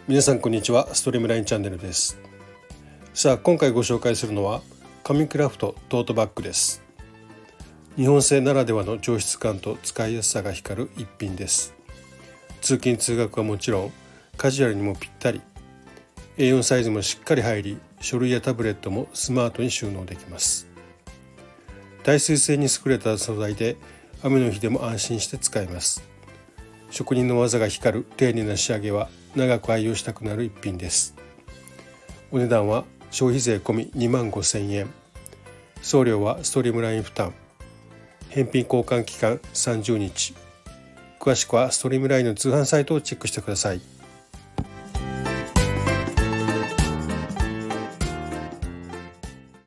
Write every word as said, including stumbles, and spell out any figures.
皆さんこんにちは。ストリームラインチャンネルです。さあ今回ご紹介するのは紙クラフトトートバッグです。日本製ならではの上質感と使いやすさが光る一品です。通勤通学はもちろんカジュアルにもぴったり、 エーよん サイズもしっかり入り、書類やタブレットもスマートに収納できます。耐水性に優れた素材で雨の日でも安心して使えます。職人の技が光る丁寧な仕上げは長く愛用したくなる一品です。お値段は消費税込みにまんごせんえん、送料はストリームライン負担、返品交換期間さんじゅうにち。詳しくはストリームラインの通販サイトをチェックしてください。